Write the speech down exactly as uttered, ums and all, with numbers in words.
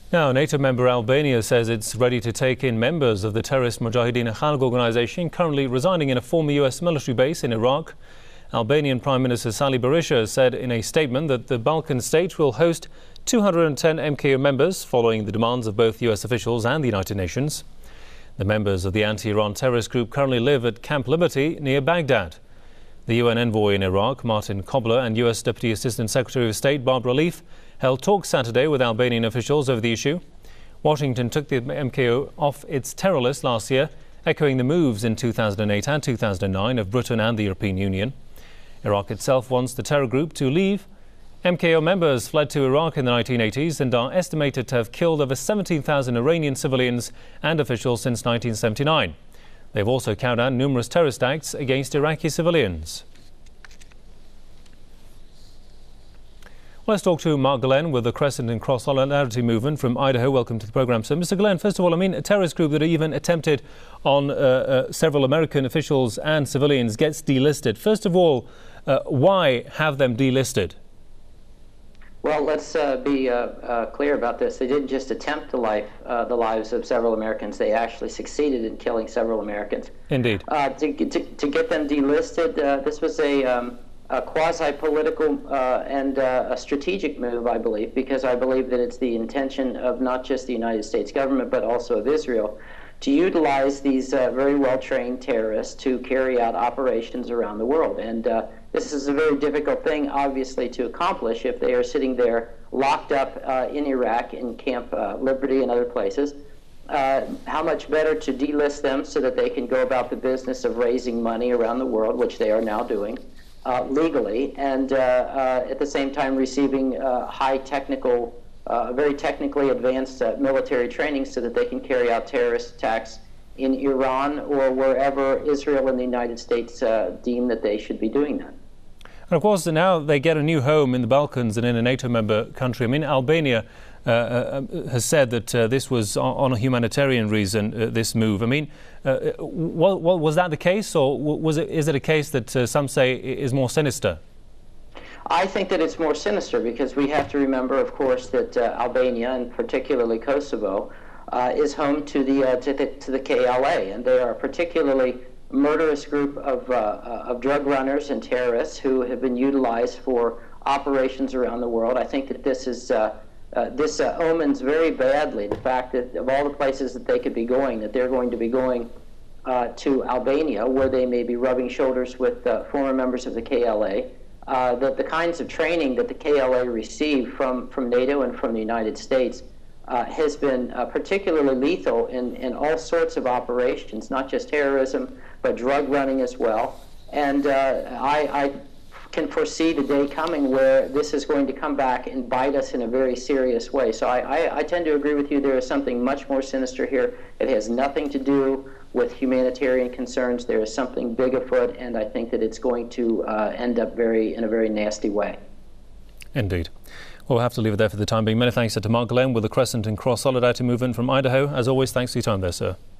Now, NATO member Albania says it's ready to take in members of the terrorist Mujahideen Khalq organization currently residing in a former U S military base in Iraq. Albanian Prime Minister Sali Berisha said in a statement that the Balkan state will host two hundred ten M K O members following the demands of both U S officials and the United Nations. The members of the anti-Iran terrorist group currently live at Camp Liberty near Baghdad. The U N envoy in Iraq, Martin Kobler, and U S Deputy Assistant Secretary of State Barbara Leaf held talks Saturday with Albanian officials over the issue. Washington took the M K O off its terror list last year, echoing the moves in two thousand eight and two thousand nine of Britain and the European Union. Iraq itself wants the terror group to leave. M K O members fled to Iraq in the nineteen eighties and are estimated to have killed over seventeen thousand Iranian civilians and officials since nineteen seventy-nine. They've also carried out numerous terrorist acts against Iraqi civilians. Let's talk to Mark Glenn with the Crescent and Cross Solidarity Movement from Idaho. Welcome to the programme. So, Mister Glenn, first of all, I mean, a terrorist group that even attempted on uh, uh, several American officials and civilians gets delisted. First of all, uh, why have them delisted? Well, let's uh, be uh, uh, clear about this. They didn't just attempt to life, uh, the lives of several Americans. They actually succeeded in killing several Americans. Indeed. Uh, to, to, to get them delisted, uh, this was a... Um, a quasi-political uh, and uh, a strategic move, I believe, because I believe that it's the intention of not just the United States government, but also of Israel, to utilize these uh, very well-trained terrorists to carry out operations around the world. And uh, this is a very difficult thing, obviously, to accomplish if they are sitting there locked up uh, in Iraq, in Camp uh, Liberty and other places. Uh, how much better to delist them so that they can go about the business of raising money around the world, which they are now doing. Uh, legally, and uh, uh, at the same time receiving uh, high technical, uh, very technically advanced uh, military training so that they can carry out terrorist attacks in Iran or wherever Israel and the United States uh, deem that they should be doing that. And of course, now they get a new home in the Balkans and in a NATO member country. I mean, Albania uh, uh, has said that uh, this was on a humanitarian reason, uh, this move. I mean, uh, well, well, was that the case, or was it, is it a case that uh, some say is more sinister? I think that it's more sinister because we have to remember, of course, that uh, Albania, and particularly Kosovo, uh, is home to the, uh, to the to the K L A, and they are a particularly murderous group of, uh, of drug runners and terrorists who have been utilized for operations around the world. I think that this is uh, uh, this uh, omens very badly the fact that of all the places that they could be going, that they're going to be going uh, to Albania, where they may be rubbing shoulders with uh, former members of the K L A. Uh, that the kinds of training that the K L A received from, from NATO and from the United States uh, has been uh, particularly lethal in, in all sorts of operations, not just terrorism, but drug running as well. And uh, I, I can foresee the day coming where this is going to come back and bite us in a very serious way. So I, I, I tend to agree with you. There is something much more sinister here. It has nothing to do with humanitarian concerns. There is something big afoot, and I think that it's going to uh, end up very in a very nasty way. Indeed. Well, we'll have to leave it there for the time being. Many thanks to Mark Glenn with the Crescent and Cross Solidarity Movement from Idaho. As always, thanks for your time there, sir.